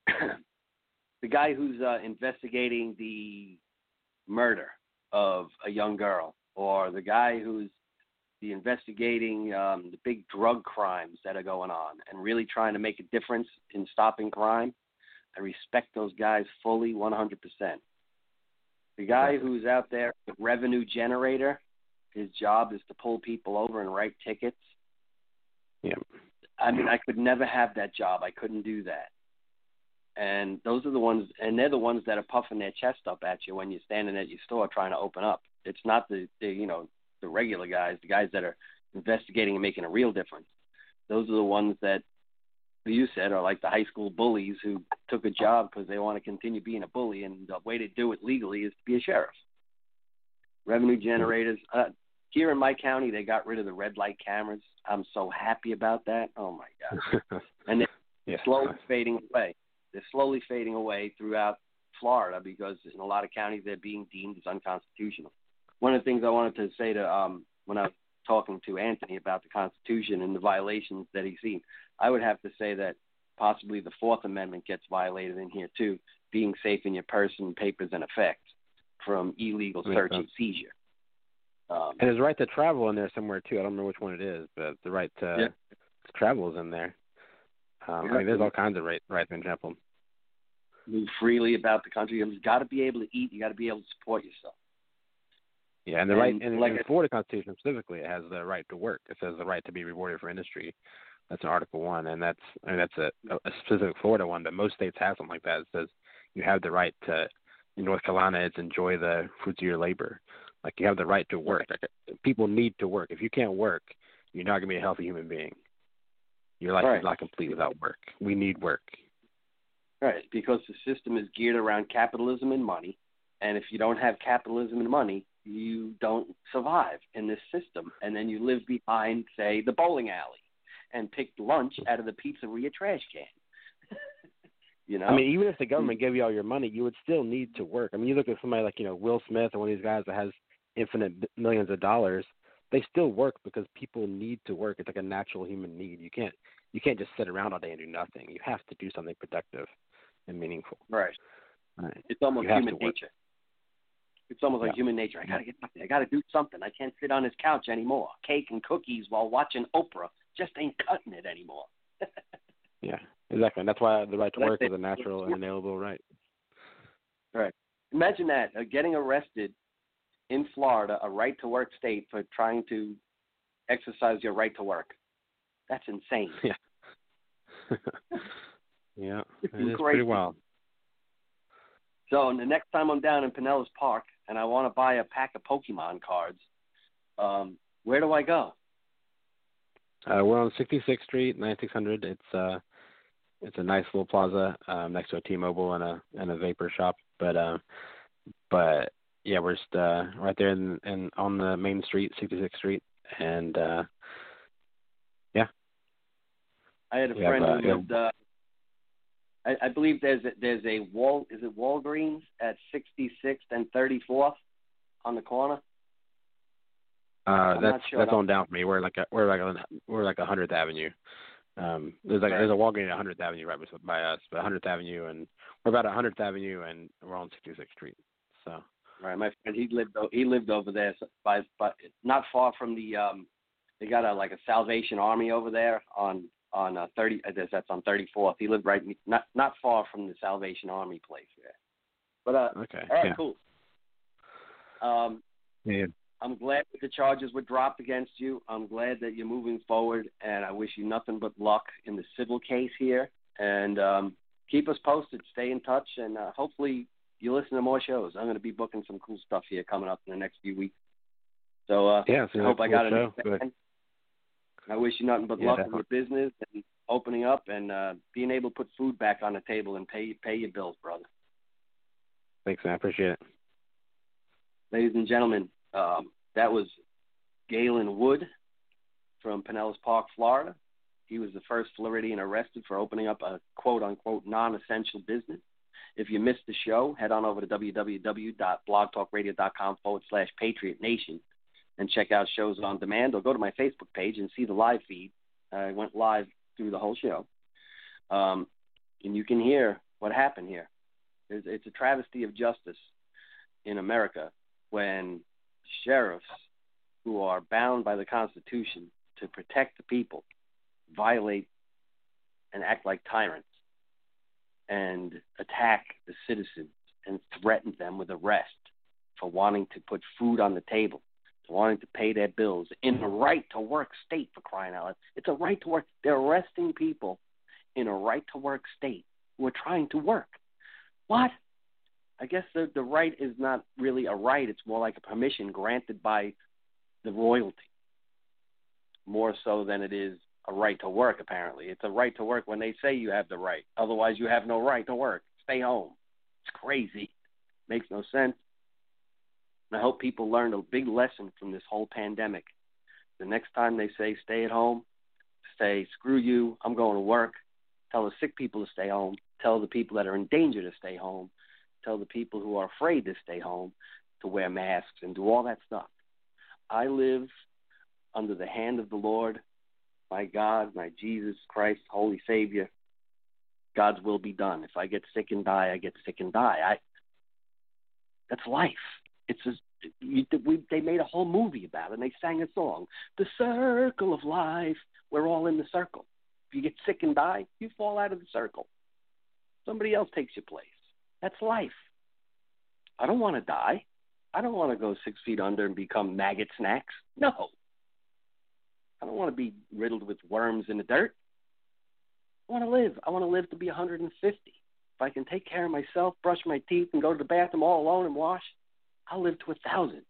guy who's investigating the murder of a young girl, or the guy who's investigating the big drug crimes that are going on and really trying to make a difference in stopping crime, I respect those guys fully 100%. The guy who's out there, the revenue generator, his job is to pull people over and write tickets. Yeah. I could never have that job. I couldn't do that. And those are the ones, and they're the ones that are puffing their chest up at you when you're standing at your store trying to open up. It's not the regular guys, the guys that are investigating and making a real difference. Those are the ones that, you said, are like the high school bullies who took a job because they want to continue being a bully, and the way to do it legally is to be a sheriff. Revenue generators. Here in my county, they got rid of the red light cameras. I'm so happy about that. Oh, my God. And they're slowly fading away. They're slowly fading away throughout Florida because in a lot of counties they're being deemed as unconstitutional. One of the things I wanted to say to when I was talking to Anthony about the Constitution and the violations that he's seen, I would have to say that possibly the Fourth Amendment gets violated in here too, being safe in your person, papers, and effects from illegal search and seizure. And there's a right to travel in there somewhere too. I don't remember which one it is, but the right to travel is in there. There's all kinds of rights in Temple. Move freely about the country. You've got to be able to eat. You got to be able to support yourself. Yeah, and the right in the Florida Constitution specifically, it has the right to work. It says the right to be rewarded for industry. That's in Article 1, and that's a specific Florida one, but most states have something like that. It says you have the right to in North Carolina, it's enjoy the fruits of your labor. Like, you have the right to work. Like, people need to work. If you can't work, you're not going to be a healthy human being. Your life is not complete without work. We need work. Right, because the system is geared around capitalism and money, and if you don't have capitalism and money, you don't survive in this system, and then you live behind, say, the bowling alley and pick lunch out of the pizzeria trash can. You know? I mean, even if the government gave you all your money, you would still need to work. I mean, you look at somebody like, Will Smith or one of these guys that has infinite millions of dollars, they still work because people need to work. It's like a natural human need. You can't just sit around all day and do nothing. You have to do something productive and meaningful. Right. It's almost human nature. It's almost like Yeah. human nature. I got to get something. I got to do something. I can't sit on this couch anymore. Cake and cookies while watching Oprah just ain't cutting it anymore. Yeah, exactly. And that's why the right to work is a natural and inalienable right. Right. Imagine that, getting arrested in Florida, a right-to-work state, for trying to exercise your right to work. That's insane. Yeah. Yeah, It's it is crazy. pretty wild. So the next time I'm down in Pinellas Park and I want to buy a pack of Pokemon cards, where do I go? We're on 66th Street, 9600. It's a nice little plaza next to a T-Mobile and a vapor shop. But yeah, we're just right there in on the main street, 66th Street, and yeah. I had a friend who lived. I believe there's a Is it Walgreens at 66th and 34th on the corner? That's on down for me. We're like 100th Avenue. There's a Walgreens at 100th Avenue right by us, but 100th Avenue, and we're about 100th Avenue, and we're on 66th Street. So. Right, my friend, he lived over there, by not far from the. They got a Salvation Army over there on 30. That's on 34th. He lived right not far from the Salvation Army place there. But okay, all right, yeah. Cool. Yeah. I'm glad that the charges were dropped against you. I'm glad that you're moving forward, and I wish you nothing but luck in the civil case here. And keep us posted. Stay in touch, and hopefully you listen to more shows. I'm going to be booking some cool stuff here coming up in the next few weeks. So I hope I got it. I wish you nothing but luck in your business and opening up and being able to put food back on the table and pay your bills, brother. Thanks, man. I appreciate it. Ladies and gentlemen, that was Galen Wood from Pinellas Park, Florida. He was the first Floridian arrested for opening up a quote-unquote non-essential business. If you missed the show, head on over to www.blogtalkradio.com/Patriot Nation and check out shows on demand, or go to my Facebook page and see the live feed. I went live through the whole show. And you can hear what happened here. It's a travesty of justice in America when sheriffs who are bound by the Constitution to protect the people violate and act like tyrants and attack the citizens and threaten them with arrest for wanting to put food on the table, for wanting to pay their bills in a right-to-work state, for crying out loud. It's a right to work. They're arresting people in a right-to-work state who are trying to work. What? I guess the right is not really a right. It's more like a permission granted by the royalty, more so than it is a right to work, apparently. It's a right to work when they say you have the right. Otherwise, you have no right to work. Stay home. It's crazy. Makes no sense. And I hope people learned a big lesson from this whole pandemic. The next time they say stay at home, say, screw you, I'm going to work. Tell the sick people to stay home. Tell the people that are in danger to stay home. Tell the people who are afraid to stay home to wear masks and do all that stuff. I live under the hand of the Lord, my God, my Jesus Christ, Holy Savior. God's will be done. If I get sick and die, I get sick and die. That's life. They made a whole movie about it, and they sang a song, The Circle of Life. We're all in the circle. If you get sick and die, you fall out of the circle. Somebody else takes your place. That's life. I don't want to die. I don't want to go 6 feet under and become maggot snacks. No. I don't want to be riddled with worms in the dirt. I want to live. I want to live to be 150. If if I can take care of myself, brush my teeth, and go to the bathroom all alone and wash, I'll live to 1,000.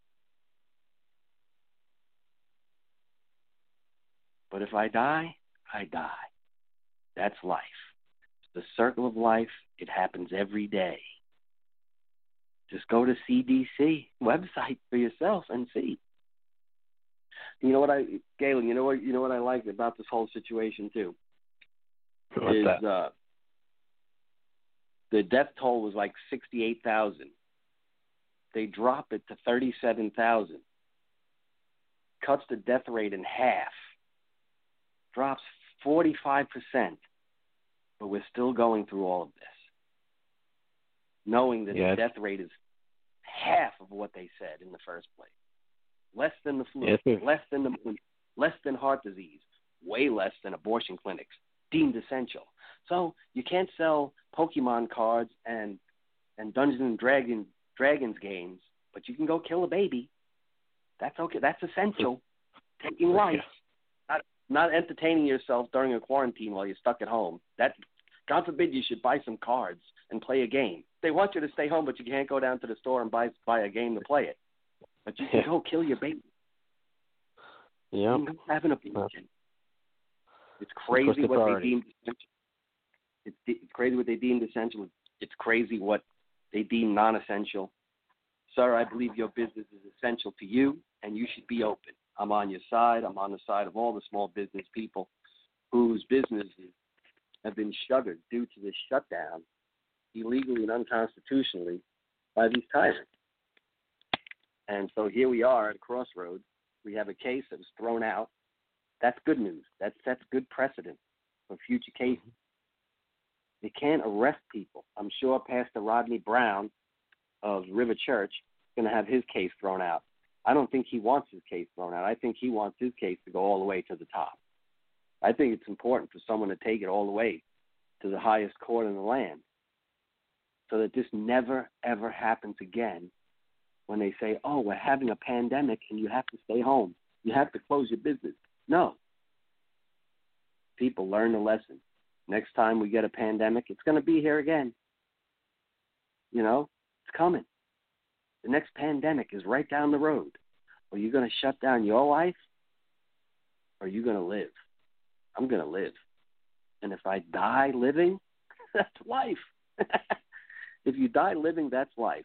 But if I die, I die. That's life. It's the circle of life. It happens every day. Just go to CDC website for yourself and see. You know what, Galen? You know what I like about this whole situation too. What's is that? The death toll was like 68,000. They drop it to 37,000. Cuts the death rate in half. Drops 45%. But we're still going through all of this, knowing that the death rate is half of what they said in the first place. Less than the flu, less than heart disease, way less than abortion clinics deemed essential. So you can't sell Pokemon cards and Dungeons and Dragons games, but you can go kill a baby. That's okay. That's essential. Taking life, not entertaining yourself during a quarantine while you're stuck at home. That, God forbid, you should buy some cards and play a game. They want you to stay home, but you can't go down to the store and buy a game to play it. But you can go kill your baby. Yeah. You can have an abortion. It's crazy what they deemed essential. It's crazy what they deemed essential. It's crazy what they deem non-essential. Sir, I believe your business is essential to you, and you should be open. I'm on your side. I'm on the side of all the small business people whose businesses have been shuttered due to this shutdown, illegally and unconstitutionally, by these tyrants. And so here we are at a crossroads. We have a case that was thrown out. That's good news. That sets good precedent for future cases. They can't arrest people. I'm sure Pastor Rodney Brown of River Church is going to have his case thrown out. I don't think he wants his case thrown out. I think he wants his case to go all the way to the top. I think it's important for someone to take it all the way to the highest court in the land so that this never, ever happens again when they say, oh, we're having a pandemic and you have to stay home. You have to close your business. No. People learn the lesson. Next time we get a pandemic, it's going to be here again. You know, it's coming. The next pandemic is right down the road. Are you going to shut down your life or are you going to live? I'm going to live. And if I die living, that's life. If you die living, that's life.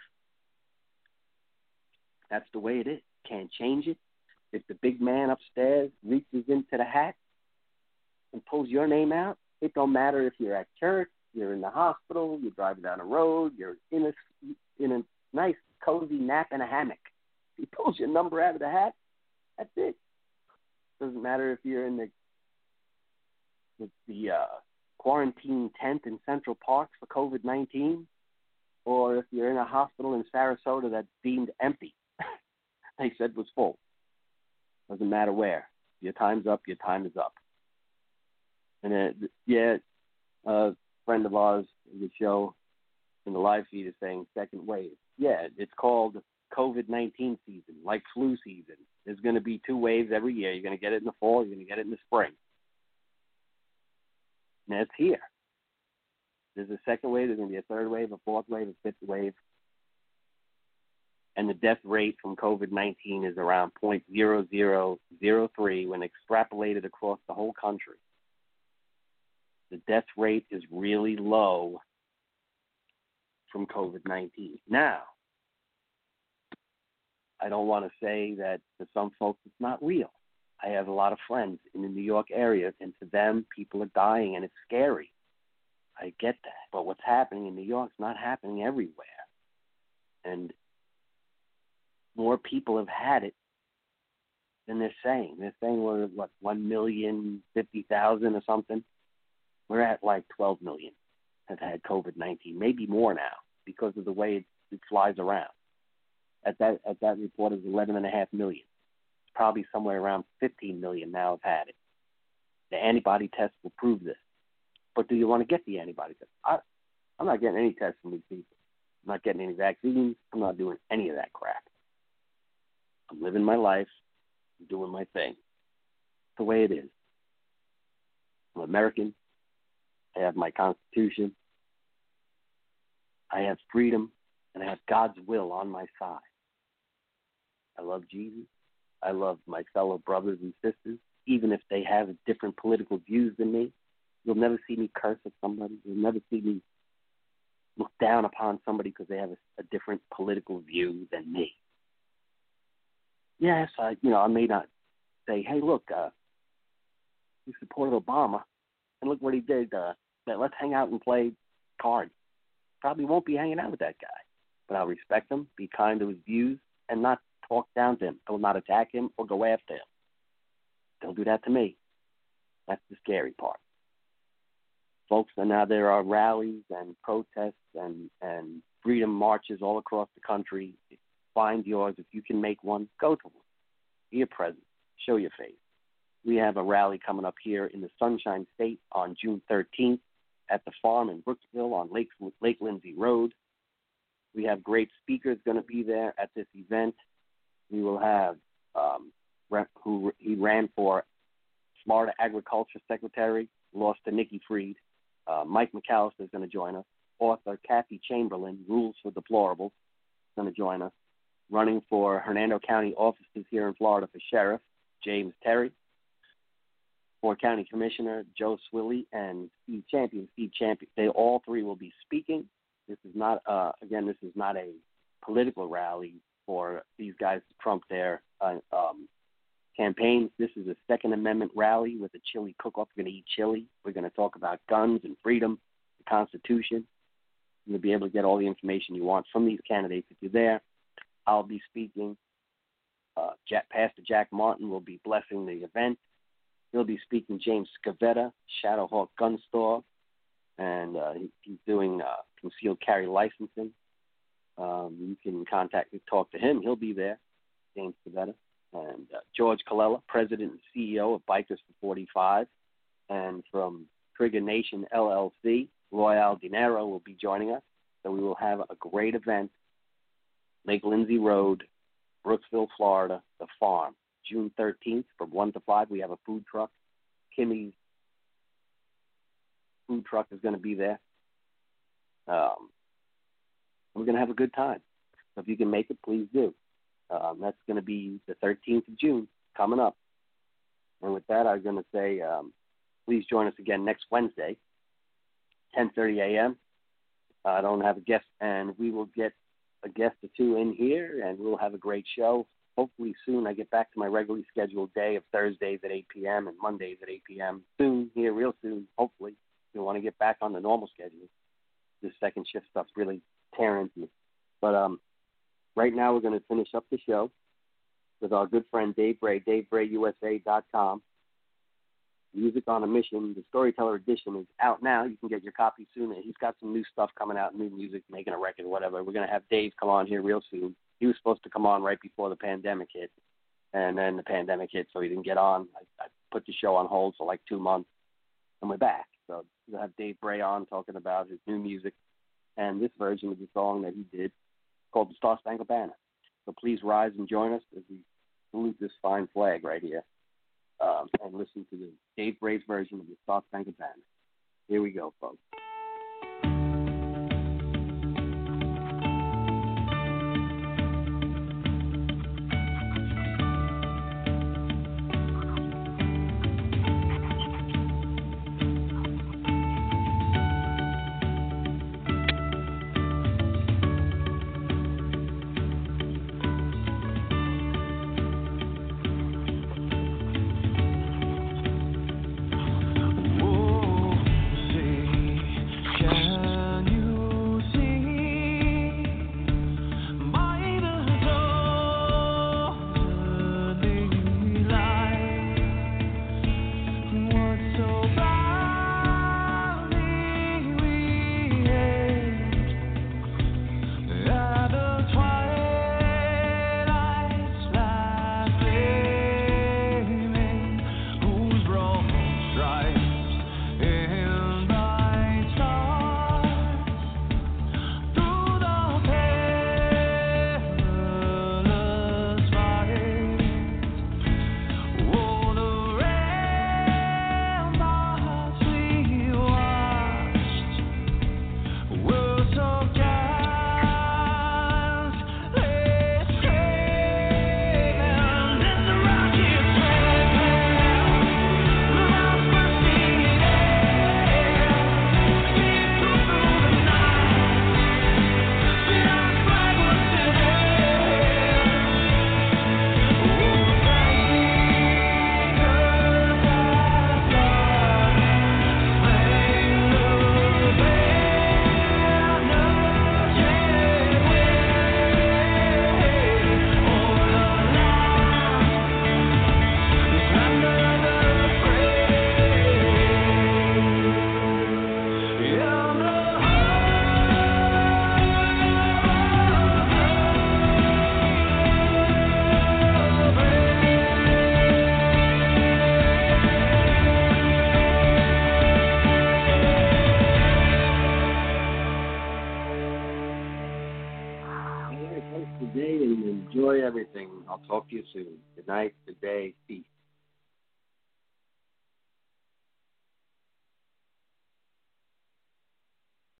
That's the way it is. Can't change it. If the big man upstairs reaches into the hat and pulls your name out, it don't matter if you're at church, you're in the hospital, you're driving down the road, you're in a nice, cozy nap in a hammock. If he pulls your number out of the hat, that's it. Doesn't matter if you're in the quarantine tent in Central Park for COVID-19 or if you're in a hospital in Sarasota that's deemed empty. They said was full. Doesn't matter where. Your time's up, your time is up. And a friend of ours in the show, in the live feed, is saying second wave. Yeah, it's called COVID-19 season, like flu season. There's going to be 2 waves every year. You're going to get it in the fall, you're going to get it in the spring. And it's here. There's a second wave, there's going to be a third wave, a fourth wave, a fifth wave. And the death rate from COVID-19 is around 0.0003 when extrapolated across the whole country. The death rate is really low from COVID-19. Now, I don't want to say that for some folks it's not real. I have a lot of friends in the New York area, and to them, people are dying, and it's scary. I get that. But what's happening in New York is not happening everywhere. And more people have had it than they're saying. They're saying we're, 1,050,000 or something. We're at like 12 million have had COVID-19, maybe more now because of the way it flies around. At that report is 11.5 million. It's probably somewhere around 15 million now have had it. The antibody test will prove this. But do you want to get the antibody test? I'm not getting any tests from these people. I'm not getting any vaccines. I'm not doing any of that crap. I'm living my life. I'm doing my thing. It's the way it is. I'm American. I have my Constitution. I have freedom, and I have God's will on my side. I love Jesus. I love my fellow brothers and sisters, even if they have different political views than me. You'll never see me curse at somebody. You'll never see me look down upon somebody because they have a different political view than me. Yes, I may not say, hey, look, you supported Obama, and look what he did. Let's hang out and play cards. Probably won't be hanging out with that guy, but I'll respect him, be kind to his views, and not talk down to him. I will not attack him or go after him. Don't do that to me. That's the scary part. Folks, and now there are rallies and protests and freedom marches all across the country. Find yours. If you can make one, go to one. Be a present. Show your face. We have a rally coming up here in the Sunshine State on June 13th at the farm in Brooksville on Lake Lindsay Road. We have great speakers going to be there at this event. We will have he ran for Florida Agriculture Secretary, lost to Nikki Fried. Mike McAllister is going to join us. Author Kathy Chamberlain, Rules for Deplorables, is going to join us. Running for Hernando County offices here in Florida for Sheriff, James Terry. For County Commissioner, Joe Swilley and Steve Champion. They all three will be speaking. This is not, this is not a political rally for these guys to trump their campaigns. This is a Second Amendment rally with a chili cook-off. We're going to eat chili. We're going to talk about guns and freedom, the Constitution. You'll be able to get all the information you want from these candidates if you're there. I'll be speaking. Pastor Jack Martin will be blessing the event. He'll be speaking James Scavetta, Shadowhawk Gun Store, and he's doing concealed carry licensing. You can talk to him. He'll be there, James Scavetta. And George Colella, President and CEO of Bikers for 45. And from Trigger Nation LLC, Royale Dinero will be joining us. So we will have a great event, Lake Lindsay Road, Brooksville, Florida, the farm. June 13th from 1 to 5, we have a food truck. Kimmy's food truck is going to be there. We're going to have a good time. So if you can make it, please do. That's going to be the 13th of June coming up. And with that, I'm going to say please join us again next Wednesday, 10:30 a.m. I don't have a guest, and we will get a guest or two in here, and we'll have a great show. Hopefully soon I get back to my regularly scheduled day of Thursdays at 8 p.m. and Mondays at 8 p.m. Soon, here, real soon, hopefully. We want to get back on the normal schedule. This second shift stuff's really tearing into me. But right now we're going to finish up the show with our good friend Dave Bray, DaveBrayUSA.com. Music on a Mission, the Storyteller Edition is out now. You can get your copy soon. He's got some new stuff coming out, new music, making a record, whatever. We're going to have Dave come on here real soon. He was supposed to come on right before the pandemic hit, and then the pandemic hit, so he didn't get on. I put the show on hold for like 2 months, and we're back. So we'll have Dave Bray on talking about his new music and this version of the song that he did called The Star Spangled Banner. So please rise and join us as we salute this fine flag right here and listen to the Dave Bray's version of The Star Spangled Banner. Here we go, folks. everything. I'll talk to you soon. Good night, good day, peace.